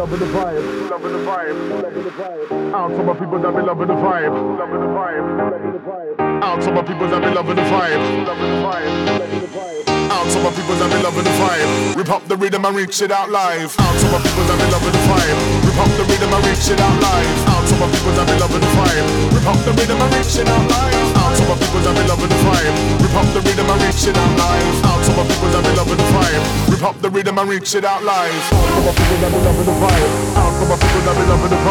loving the vibe, loving the vibe, loving the vibe. Out to my people that be loving the vibe, loving the vibe, loving the vibe. Out to my people that be loving the vibe, loving the vibe, loving the vibe. Out to my people that be loving the vibe. Rip up the rhythm and reach it out live. Out to my people that be loving the vibe. Rip up the rhythm and reach it out live. Out to my people that be loving the vibe. Rip up the rhythm and reach it out live. Out to my people that be loving the vibe. Rip up the rhythm and reach it out live. Out to my people that be loving the vibe. Rip up the rhythm and reach it out live. Out to my people that be loving the vibe. Out to my people that be loving the